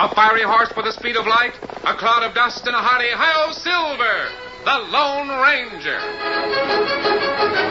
A fiery horse with the speed of light, a cloud of dust, and a hearty hi-yo Silver, the Lone Ranger.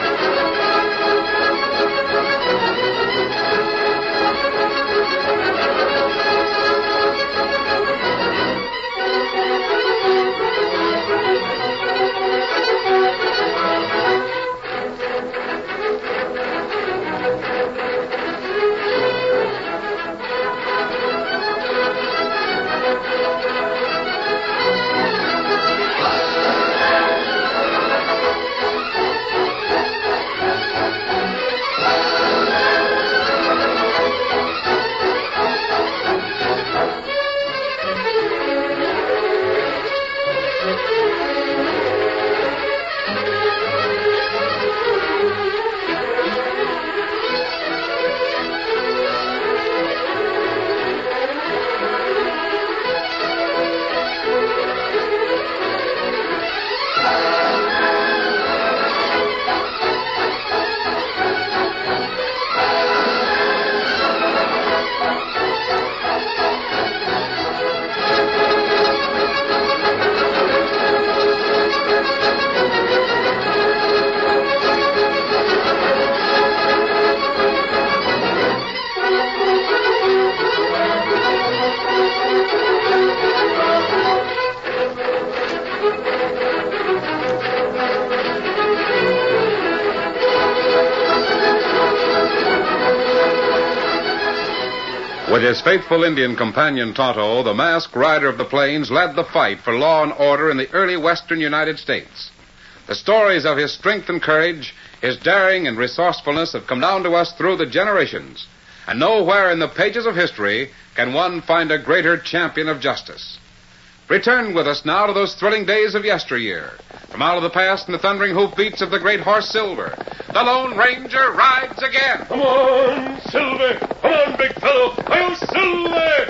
With his faithful Indian companion Tonto, the masked rider of the plains led the fight for law and order in the early western United States. The stories of his strength and courage, his daring and resourcefulness have come down to us through the generations. And nowhere in the pages of history can one find a greater champion of justice. Return with us now to those thrilling days of yesteryear. From out of the past and the thundering hoofbeats of the great horse Silver, the Lone Ranger rides again. Come on, Silver! Come on, big fellow! Hi-yo, Silver!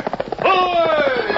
Boy!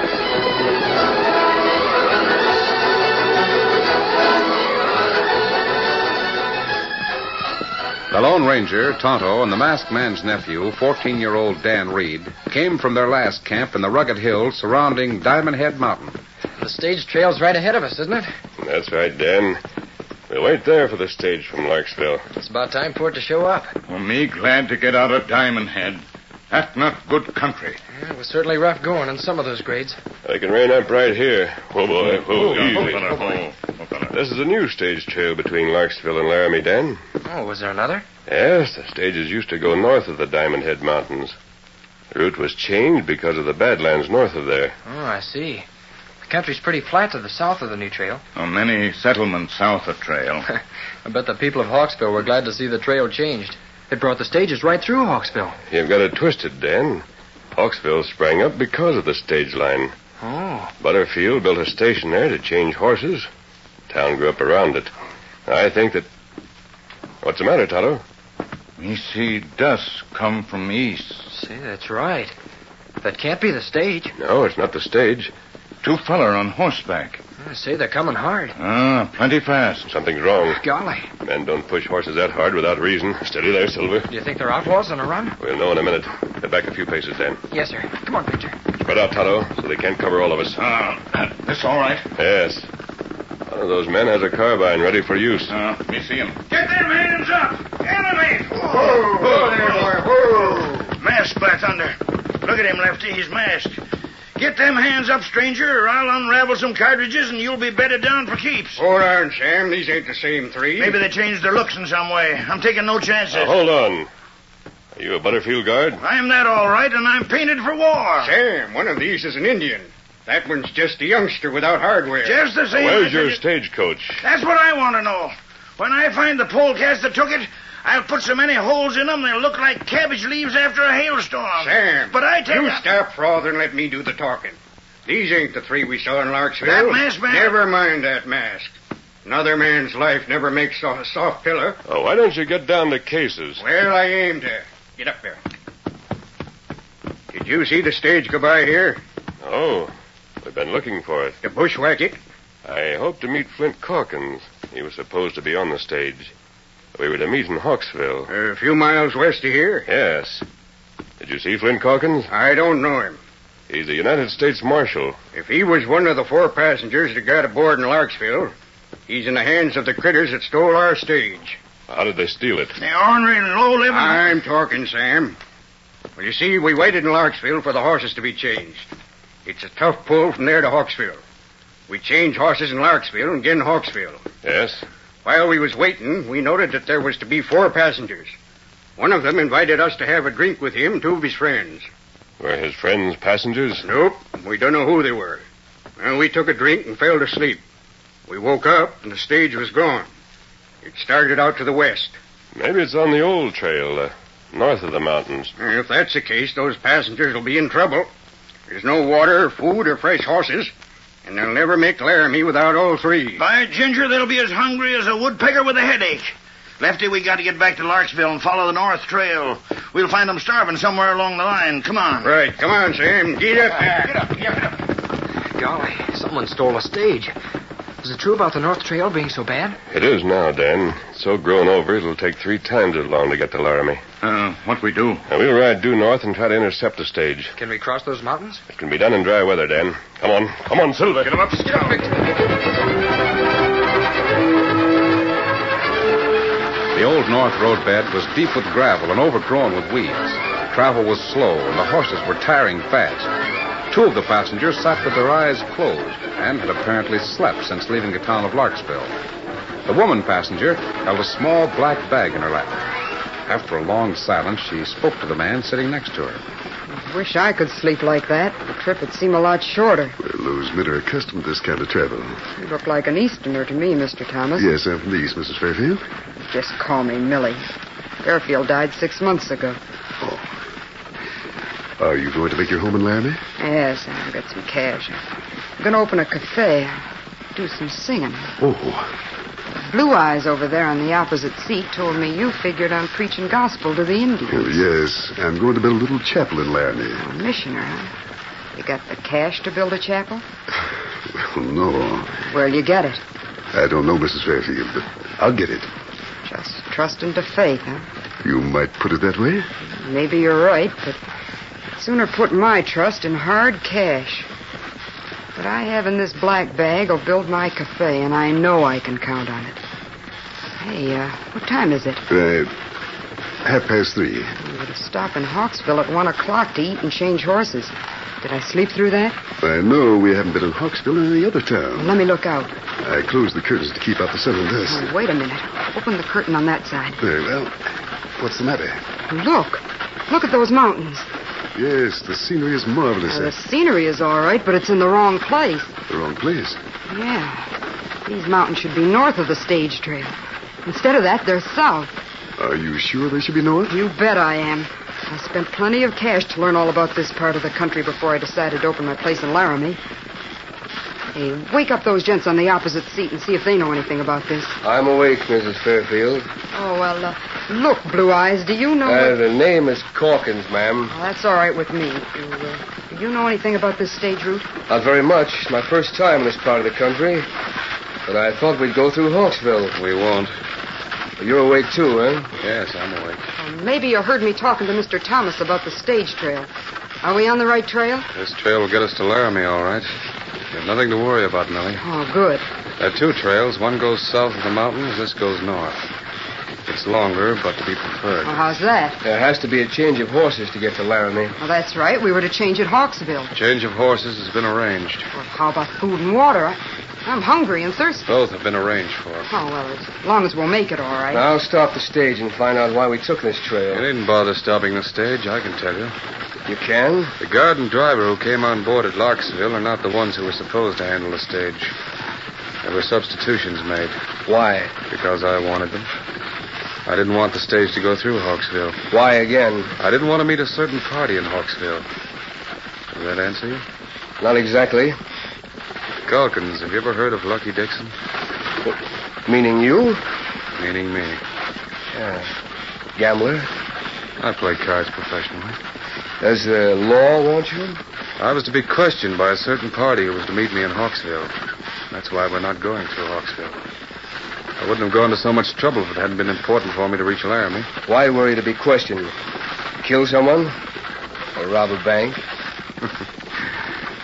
The Lone Ranger, Tonto, and the masked man's nephew, 14-year-old Dan Reed, came from their last camp in the rugged hills surrounding Diamond Head Mountain. The stage trail's right ahead of us, isn't it? That's right, Dan. We'll wait there for the stage from Larksville. It's about time for it to show up. Well, me glad to get out of Diamond Head. That's not good country. Yeah, it was certainly rough going in some of those grades. I can rein up right here. Whoa, boy. Whoa, easy. Fella. This is a new stage trail between Larksville and Laramie, Dan. Oh, was there another? Yes, the stages used to go north of the Diamond Head Mountains. The route was changed because of the Badlands north of there. Oh, I see. The country's pretty flat to the south of the new trail. Many settlements south of trail. I bet the people of Hawksville were glad to see the trail changed. It brought the stages right through Hawksville. You've got it twisted, Dan. Hawksville sprang up because of the stage line. Oh. Butterfield built a station there to change horses. Town grew up around it. I think that... What's the matter, Tonto? Me see dust come from east. See, that's right. That can't be the stage. No, it's not the stage. Two feller on horseback. I say they're coming hard. Plenty fast. Something's wrong. Golly. Men don't push horses that hard without reason. Steady there, Silver. Do you think they're outlaws on a run? We'll know in a minute. Get back a few paces, Dan. Yes, sir. Come on, Victor. Spread out, Tonto, so they can't cover all of us. This all right? Yes. One of those men has a carbine ready for use. Me see him. Get them hands up! Enemy! Whoa there, boy. Whoa! Masked, by thunder. Look at him, Lefty. He's masked. Get them hands up, stranger, or I'll unravel some cartridges and you'll be bedded down for keeps. Hold on, Sam. These ain't the same three. Maybe they changed their looks in some way. I'm taking no chances. Now, hold on. Are you a Butterfield guard? I'm that all right, and I'm painted for war. Sam, one of these is an Indian. That one's just a youngster without hardware. Just the same. Where's your stagecoach? That's what I want to know. When I find the polecats that took it, I'll put so many holes in them they'll look like cabbage leaves after a hailstorm. Sam, but I tell you stop frothing and let me do the talking. These ain't the three we saw in Larksville. That masked man? Never mind that mask. Another man's life never makes a soft pillow. Oh, why don't you get down to cases? Well, I aim to. Get up there. Did you see the stage go by here? Oh, we've been looking for it. To bushwhack it? I hope to meet Flint Calkins. He was supposed to be on the stage. We were to meet in Hawksville. A few miles west of here? Yes. Did you see Flint Calkins? I don't know him. He's a United States Marshal. If he was one of the 4 passengers that got aboard in Larksville, he's in the hands of the critters that stole our stage. How did they steal it? The ornery, low-living... I'm talking, Sam. Well, you see, we waited in Larksville for the horses to be changed. It's a tough pull from there to Hawksville. We changed horses in Larksville and again Hawksville. Yes? While we was waiting, we noted that there was to be 4 passengers. One of them invited us to have a drink with him and 2 of his friends. Were his friends passengers? Nope, we don't know who they were. Well, we took a drink and fell asleep. We woke up and the stage was gone. It started out to the west. Maybe it's on the old trail, north of the mountains. If that's the case, those passengers will be in trouble. There's no water, or food, or fresh horses, and they'll never make Laramie without all 3. By ginger, they'll be as hungry as a woodpecker with a headache. Lefty, we got to get back to Larksville and follow the north trail. We'll find them starving somewhere along the line. Come on. Right, come on, Sam. Get up. Get up. Golly, someone stole a stage. Is it true about the North Trail being so bad? It is now, Dan. It's so grown over, it'll take 3 times as long to get to Laramie. What we do? Now, we'll ride due north and try to intercept the stage. Can we cross those mountains? It can be done in dry weather, Dan. Come on, Silver. Get him up, Scout. The old north roadbed was deep with gravel and overgrown with weeds. Travel was slow, and the horses were tiring fast. 2 of the passengers sat with their eyes closed and had apparently slept since leaving the town of Larksville. The woman passenger held a small black bag in her lap. After a long silence, she spoke to the man sitting next to her. Wish I could sleep like that. The trip would seem a lot shorter. Well, those men are accustomed to this kind of travel. You look like an Easterner to me, Mr. Thomas. Yes, I'm from the East, Mrs. Fairfield. Just call me Millie. Fairfield died 6 months ago. Oh. Are you going to make your home in Laramie? Yes, I'll get some cash. I'm going to open a cafe. Do some singing. Oh. Blue Eyes over there on the opposite seat told me you figured on preaching gospel to the Indians. Well, yes. I'm going to build a little chapel in Laramie. A missioner, huh? You got the cash to build a chapel? Well, no. Where'll you get it? I don't know, Mrs. Fairfield, but I'll get it. Just trusting to faith, huh? You might put it that way. Maybe you're right, but I'd sooner put my trust in hard cash. What I have in this black bag will build my cafe, and I know I can count on it. Hey, what time is it? 3:30. We were to stop in Hawksville at 1 o'clock to eat and change horses. Did I sleep through that? I know we haven't been in Hawksville or any other town. Well, let me look out. I closed the curtains to keep out the sun and dust. Oh, wait a minute. Open the curtain on that side. Very well. What's the matter? Look. Look at those mountains. Yes, the scenery is marvelous. Well, the scenery is all right, but it's in the wrong place. The wrong place? Yeah. These mountains should be north of the stage trail. Instead of that, they're south. Are you sure they should be north? You bet I am. I spent plenty of cash to learn all about this part of the country before I decided to open my place in Laramie. Hey, wake up those gents on the opposite seat and see if they know anything about this. I'm awake, Mrs. Fairfield. Oh, well, look, Blue Eyes, do you know... The name is Calkins, ma'am. Well, that's all right with me. Do you know anything about this stage route? Not very much. It's my first time in this part of the country. But I thought we'd go through Hawksville. We won't. You're awake, too, eh? Yes, I'm awake. Well, maybe you heard me talking to Mr. Thomas about the stage trail. Are we on the right trail? This trail will get us to Laramie, all right. You have nothing to worry about, Millie. Oh, good. There are 2 trails. One goes south of the mountains. This goes north. It's longer, but to be preferred. Well, how's that? There has to be a change of horses to get to Laramie. Well, that's right. We were to change at Hawksville. Change of horses has been arranged. Well, how about food and water? I'm hungry and thirsty. Both have been arranged for. Oh, well, as long as we'll make it, all right. Now, I'll stop the stage and find out why we took this trail. You needn't bother stopping the stage, I can tell you. You can? The guard and driver who came on board at Larksville are not the ones who were supposed to handle the stage. There were substitutions made. Why? Because I wanted them. I didn't want the stage to go through Hawksville. Why again? I didn't want to meet a certain party in Hawksville. Does that answer you? Not exactly. Calkins, have you ever heard of Lucky Dixon? Meaning you? Meaning me. Yeah. Gambler? I play cards professionally. Does the law want you? I was to be questioned by a certain party who was to meet me in Hawksville. That's why we're not going through Hawksville. I wouldn't have gone to so much trouble if it hadn't been important for me to reach Laramie. Why were you to be questioned? Kill someone? Or rob a bank?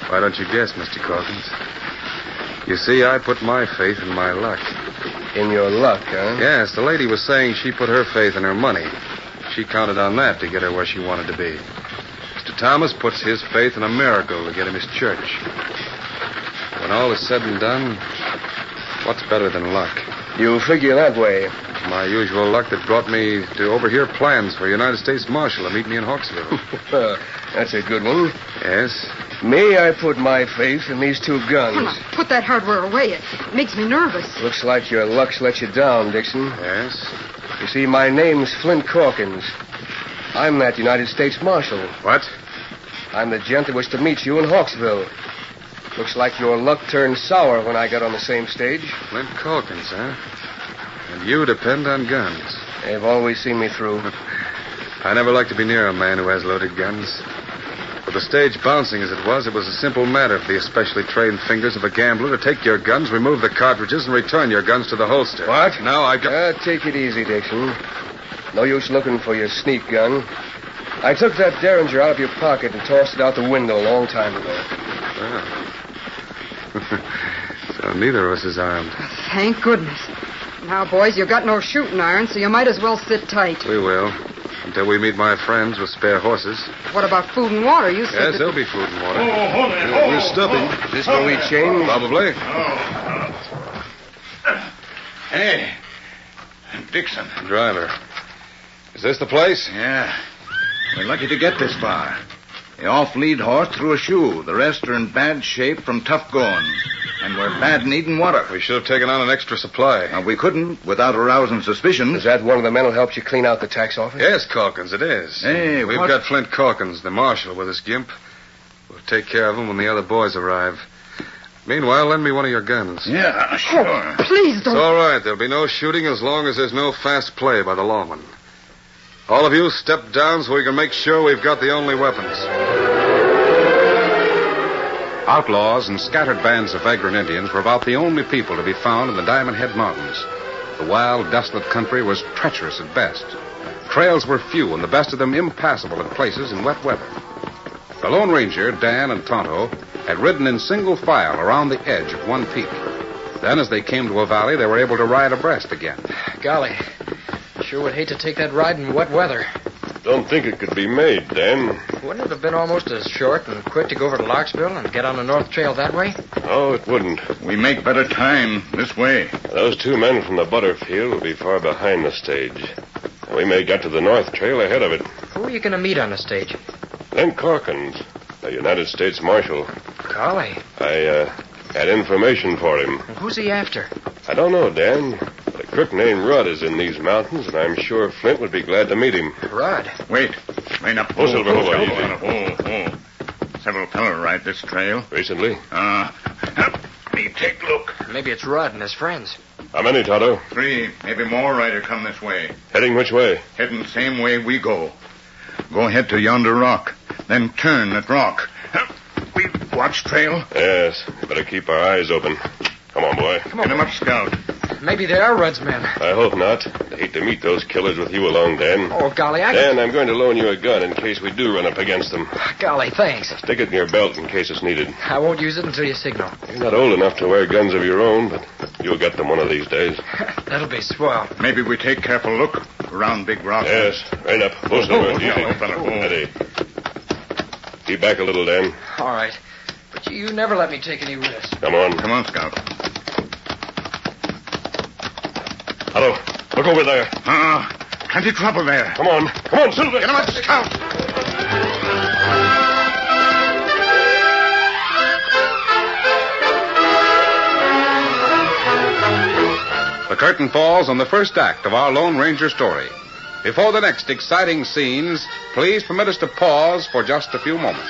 Why don't you guess, Mr. Calkins? You see, I put my faith in my luck. In your luck, huh? Yes, the lady was saying she put her faith in her money. She counted on that to get her where she wanted to be. Mr. Thomas puts his faith in a miracle to get him his church. When all is said and done, what's better than luck? You figure that way. My usual luck that brought me to overhear plans for a United States Marshal to meet me in Hawksville. That's a good one. Yes? Me, I put my faith in these two guns. Come on, put that hardware away. It makes me nervous. Looks like your luck's let you down, Dixon. Yes? You see, my name's Flint Calkins. I'm that United States Marshal. What? I'm the gent that was to meet you in Hawksville. Looks like your luck turned sour when I got on the same stage. Flint Calkins, huh? And you depend on guns. They've always seen me through. I never like to be near a man who has loaded guns. With the stage bouncing as it was a simple matter for the especially trained fingers of a gambler to take your guns, remove the cartridges, and return your guns to the holster. What? Now I got... Take it easy, Dixon. No use looking for your sneak gun. I took that Derringer out of your pocket and tossed it out the window a long time ago. Oh. So neither of us is armed. Thank goodness. Now, boys, you've got no shooting iron, so you might as well sit tight. We will. Until we meet my friends with spare horses. What about food and water? You said Yes, there'll be food and water. hold it. We're stuffing. Is this where we change? Probably. Hey, Dixon. Driver. Is this the place? Yeah. We're lucky to get this far. The off-lead horse threw a shoe. The rest are in bad shape from tough going. And we're bad needing water. We should have taken on an extra supply. Now, we couldn't without arousing suspicions. Is that one of the men who helped you clean out the tax office? Yes, Calkins, it is. Hey, We've what- got Flint Calkins, the marshal, with us, Gimp. We'll take care of him when the other boys arrive. Meanwhile, lend me one of your guns. Yeah, sure. Please It's don't. all right. There'll be no shooting as long as there's no fast play by the lawman. All of you step down so we can make sure we've got the only weapons. Outlaws and scattered bands of vagrant Indians were about the only people to be found in the Diamond Head Mountains. The wild, desolate country was treacherous at best. Trails were few, and the best of them impassable at places in wet weather. The Lone Ranger, Dan, and Tonto had ridden in single file around the edge of one peak. Then, as they came to a valley, they were able to ride abreast again. Golly, sure would hate to take that ride in wet weather. Don't think it could be made, Dan. Wouldn't it have been almost as short and quick to go over to Larksville and get on the North Trail that way? Oh, it wouldn't. We make better time this way. Those two men from the Butterfield will be far behind the stage. We may get to the North Trail ahead of it. Who are you going to meet on the stage? Flint Calkins, the United States Marshal. Golly, I had information for him. who's he after? I don't know, Dan. But a crook named Rudd is in these mountains, and I'm sure Flint would be glad to meet him. Rudd. Wait. Rein up. Oh, Silver, hold on, Several fellows ride this trail. Recently? Me take a look. Maybe it's Rudd and his friends. How many, Tonto? 3, maybe more rider come this way. Heading which way? Heading the same way we go. Go ahead to yonder rock. Then turn that rock. We watch trail. Yes. We better keep our eyes open. Come on, boy. Get him up, Scout. Maybe they are Rudd's men. I hope not. I hate to meet those killers with you along, Dan. Oh, golly, Dan, I'm going to loan you a gun in case we do run up against them. Golly, thanks. Stick it in your belt in case it's needed. I won't use it until you signal. You're not old enough to wear guns of your own, but you'll get them one of these days. That'll be swell. Maybe we take careful look around Big Rock. Yes. Right up. Pull Silver. Easy. no, fella. Steady. Keep back a little, Dan. All right. But you never let me take any risks. Come on. Come on, Scout. Hello. Look over there. Plenty trouble there. Come on. Come on, Silver. Get him up, Scout. The curtain falls on the first act of our Lone Ranger story. Before the next exciting scenes, please permit us to pause for just a few moments.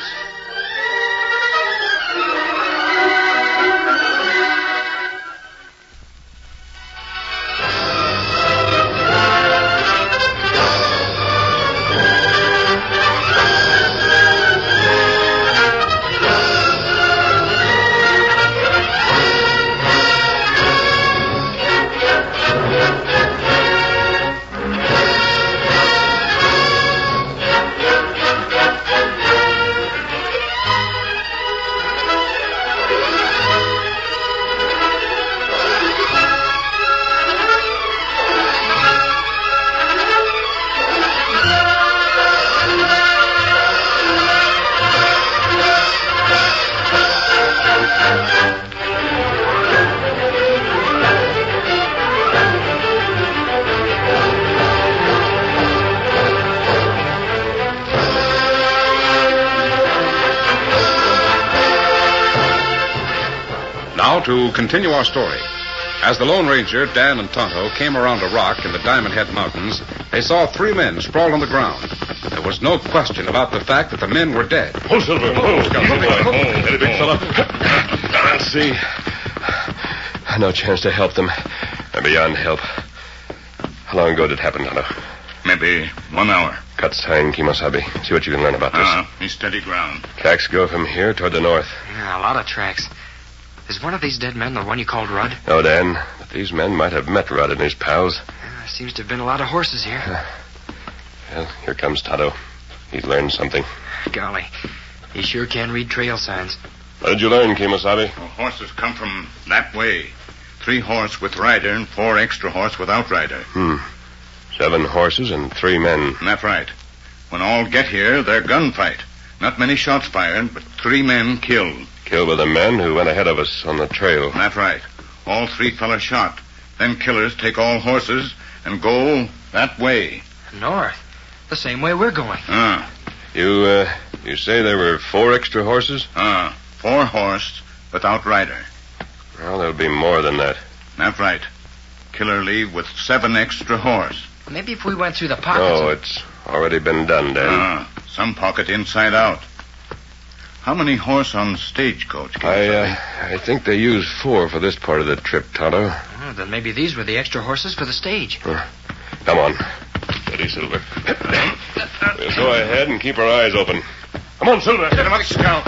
Now, to continue our story. As the Lone Ranger, Dan, and Tonto came around a rock in the Diamond Head Mountains, they saw 3 men sprawled on the ground. There was no question about the fact that the men were dead. Hold, Silver. Hold, Any big fella? Let's see. No chance to help them. They're beyond help. How long ago did it happen, Tonto? Maybe 1 hour. Cut sign, Kimosabe. See what you can learn about this. He's steady ground. Tracks go from here toward the north. Yeah, a lot of tracks. Is one of these dead men the one you called Rudd? No, Dan. But these men might have met Rudd and his pals. Yeah, seems to have been a lot of horses here. Well, here comes Tonto. He's learned something. Golly, he sure can read trail signs. What did you learn, Kimosabe? Horses come from that way. 3 horse with rider and 4 extra horse without rider. 7 horses and 3 men. That's right. When all get here, they're gunfight. Not many shots fired, but 3 men killed. Killed by the men who went ahead of us on the trail. That's right. All 3 fellas shot. Then killers take all horses and go that way. North? The same way we're going. You say there were 4 extra horses? 4 horse without rider. Well, there'll be more than that. That's right. Killer leave with 7 extra horse. Maybe if we went through the pockets... Oh, it's already been done, Dan. Some pocket inside out. How many horse on stagecoach? I think they used 4 for this part of the trip, Tonto. Oh, then maybe these were the extra horses for the stage. Come on. Steady, Silver. We'll go ahead and keep our eyes open. Come on, Silver. Get him up, Scout.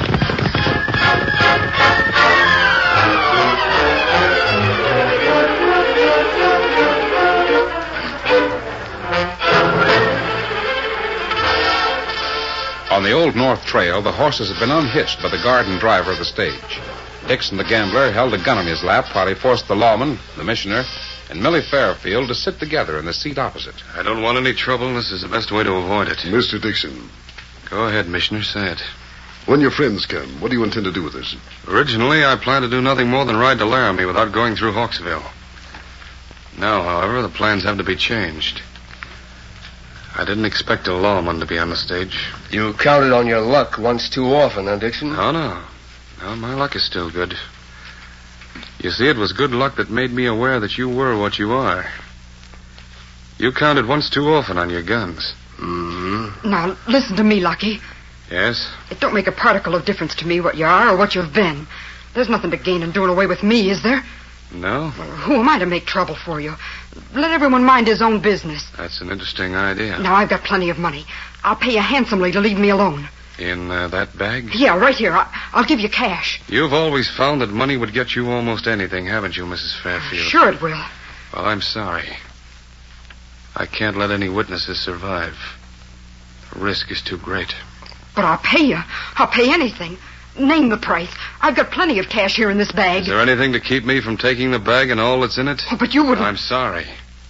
On the Old North Trail, the horses had been unhitched by the guard and driver of the stage. Dixon the gambler held a gun in his lap while he forced the lawman, the missioner, and Millie Fairfield to sit together in the seat opposite. I don't want any trouble, and this is the best way to avoid it. Mr. Dixon. Go ahead, Missioner, say it. When your friends come, what do you intend to do with us? Originally, I planned to do nothing more than ride to Laramie without going through Hawksville. Now, however, the plans have to be changed. I didn't expect a lawman to be on the stage. You counted on your luck once too often, huh, Dixon? Oh, no. No, my luck is still good. You see, it was good luck that made me aware that you were what you are. You counted once too often on your guns. Mm-hmm. Now, listen to me, Lucky. Yes? It don't make a particle of difference to me what you are or what you've been. There's nothing to gain in doing away with me, is there? No? Well, who am I to make trouble for you? Let everyone mind his own business. That's an interesting idea. Now, I've got plenty of money. I'll pay you handsomely to leave me alone. In that bag? Yeah, right here. I'll give you cash. You've always found that money would get you almost anything, haven't you, Mrs. Fairfield? Sure it will. Well, I'm sorry. I can't let any witnesses survive. The risk is too great. But I'll pay you. I'll pay anything. Name the price. I've got plenty of cash here in this bag. Is there anything to keep me from taking the bag and all that's in it? Oh, but you wouldn't... I'm sorry.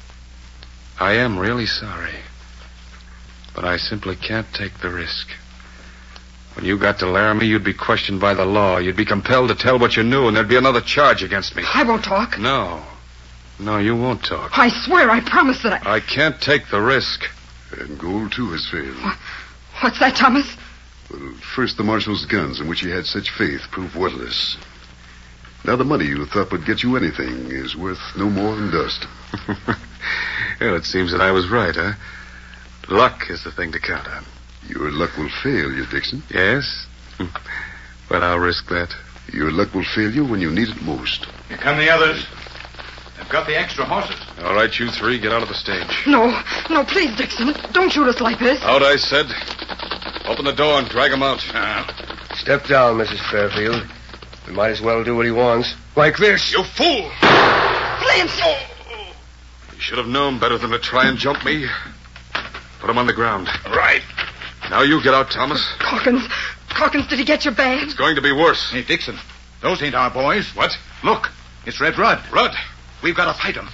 I am really sorry. But I simply can't take the risk. When you got to Laramie, you'd be questioned by the law. You'd be compelled to tell what you knew, and there'd be another charge against me. I won't talk. No. No, you won't talk. I swear, I promise that I can't take the risk. And gold, too, has failed. What's that, Thomas? Well, first the marshal's guns, in which he had such faith, proved worthless. Now the money you thought would get you anything is worth no more than dust. Well, it seems that I was right, huh? Luck is the thing to count on. Your luck will fail you, Dixon. Yes? But I'll risk that. Your luck will fail you when you need it most. Here come the others. They've got the extra horses. All right, you 3, get out of the stage. No, please, Dixon. Don't shoot us like this. Out, I said. Open the door and drag him out. Step down, Mrs. Fairfield. We might as well do what he wants. Like this. You fool! Clancy! You should have known better than to try and jump me. Put him on the ground. Right. Now you get out, Thomas. Calkins, did he get your bag? It's going to be worse. Hey, Dixon, those ain't our boys. What? Look, it's Red Rudd. Rudd? We've got to fight him.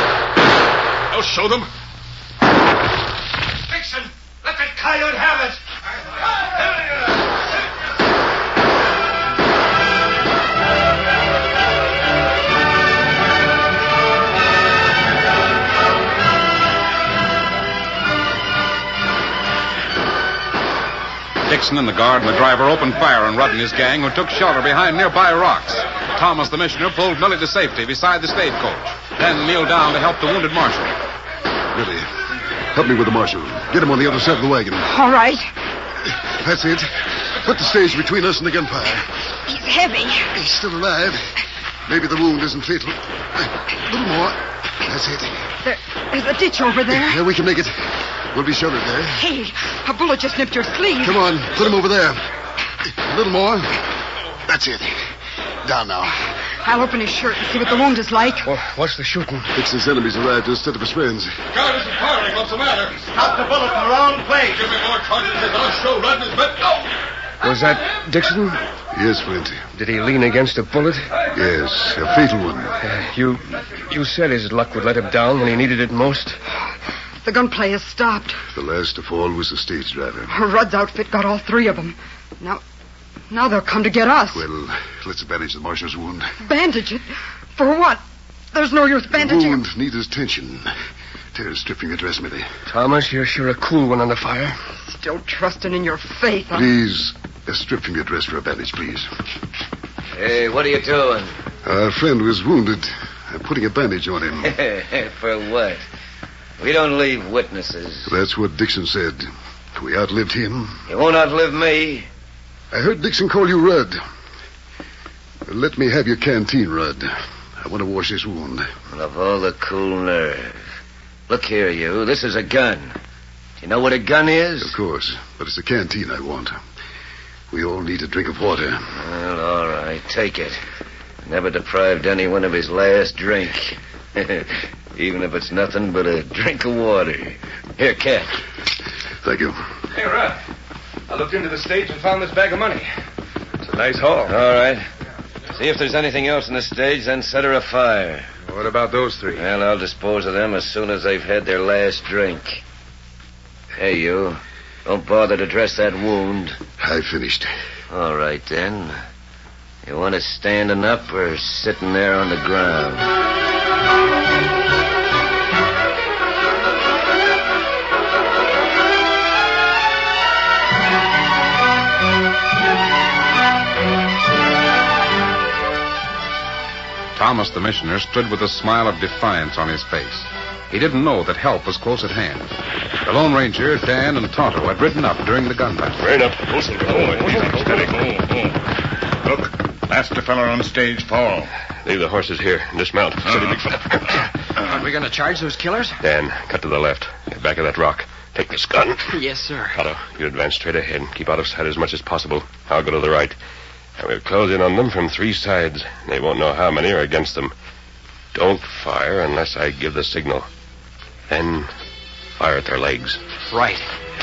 I'll show them. Dixon, let that coyote have it. Dixon and the guard and the driver opened fire on Rudd and his gang, who took shelter behind nearby rocks. Thomas, the missioner, pulled Millie to safety beside the stagecoach, then kneeled down to help the wounded marshal. Millie, help me with the marshal. Get him on the other side of the wagon. All right. That's it. Put the stage between us and the gunfire. He's heavy. He's still alive. Maybe the wound isn't fatal. A little more. That's it. There's a ditch over there. Yeah, we can make it. We'll be sheltered there. Hey, a bullet just nipped your sleeve. Come on, put him over there. A little more. That's it. Down now. I'll open his shirt and see what the wound is like. Oh, what's the shooting? Dixon's enemies arrived instead of his friends. Guard isn't firing. What's the matter? Stop the bullet in the wrong place. Give me more cartridges. I'll show Rudd his bet. Go! Was that Dixon? Yes, Flint. Did he lean against a bullet? Yes, a fatal one. You said his luck would let him down when he needed it most. The gunplay has stopped. The last to fall was the stage driver. Rudd's outfit got all three of them. Now they'll come to get us. Well, let's bandage the marshal's wound. Bandage it? For what? There's no use bandaging The wound needs tension. Tear strip from your dress, Millie. Thomas, you're sure a cool one under fire. Still trusting in your faith, huh? Please, a strip from your dress for a bandage, please. Hey, what are you doing? Our friend was wounded. I'm putting a bandage on him. For what? We don't leave witnesses. That's what Dixon said. We outlived him. You won't outlive me. I heard Dixon call you Rudd. Let me have your canteen, Rudd. I want to wash this wound. And of all the cool nerve. Look here, you. This is a gun. Do you know what a gun is? Of course. But it's the canteen I want. We all need a drink of water. Well, all right. Take it. Never deprived anyone of his last drink. Even if it's nothing but a drink of water. Here, catch. Thank you. Hey, Rudd. I looked into the stage and found this bag of money. It's a nice haul. All right. See if there's anything else in the stage, then set her afire. What about those three? Well, I'll dispose of them as soon as they've had their last drink. Hey, you. Don't bother to dress that wound. I finished. All right, then. You want us standing up or sitting there on the ground? Thomas, the missioner, stood with a smile of defiance on his face. He didn't know that help was close at hand. The Lone Ranger, Dan, and Tonto had ridden up during the gun battle. Rein up. Steady. Look, that's the fella on stage fall. Leave the horses here and dismount. Steady, big fella. Are we going to charge those killers? Dan, cut to the left. Get back of that rock. Take this gun. Yes, sir. Otto, you advance straight ahead. Keep out of sight as much as possible. I'll go to the right. And we'll close in on them from three sides. They won't know how many are against them. Don't fire unless I give the signal. Then fire at their legs. Right.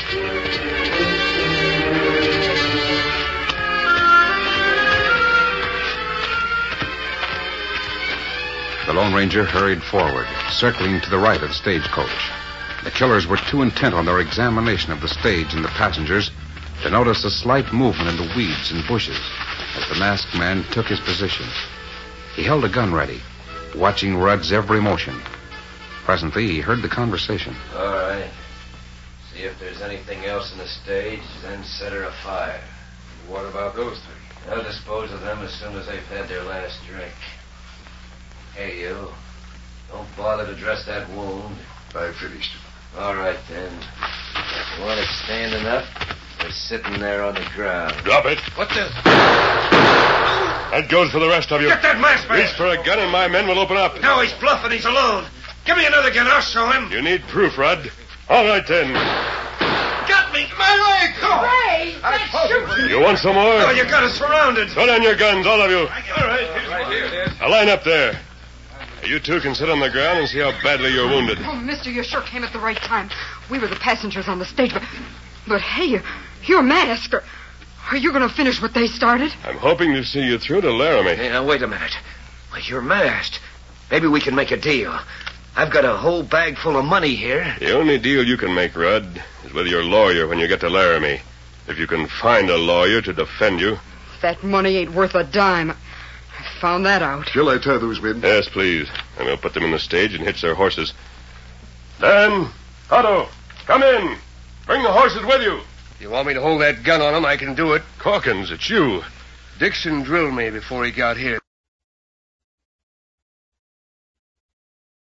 The Lone Ranger hurried forward, circling to the right of the stagecoach. The killers were too intent on their examination of the stage and the passengers to notice a slight movement in the weeds and bushes as the masked man took his position. He held a gun ready, watching Rudd's every motion. Presently, he heard the conversation. All right. See if there's anything else in the stage, then set her afire. What about those three? I'll dispose of them as soon as they've had their last drink. Hey, you. Don't bother to dress that wound. I finished. All right, then. You want it standing up or sitting there on the ground? Drop it. What the... That goes for the rest of you. Get that masked man. Reach for a gun and my men will open up. No, he's bluffing. He's alone. Give me another gun. I'll show him. You need proof, Rudd. All right, then. Got me. My leg. Oh. Hey, that's shooting. You want some more? Oh, you got us surrounded. Put on your guns, all of you. All right. Right here. Now line up there. You two can sit on the ground and see how badly you're wounded. Oh, mister, you sure came at the right time. We were the passengers on the stage, but hey, you're masked. Are you going to finish what they started? I'm hoping to see you through to Laramie. Hey, now, wait a minute. Well, you're masked. Maybe we can make a deal. I've got a whole bag full of money here. The only deal you can make, Rudd, is with your lawyer when you get to Laramie. If you can find a lawyer to defend you. That money ain't worth a dime. I found that out. Shall I tie those men? Yes, please. And we'll put them in the stage and hitch their horses. Dan, Otto, come in. Bring the horses with you. You want me to hold that gun on him, I can do it. Calkins, it's you. Dixon drilled me before he got here.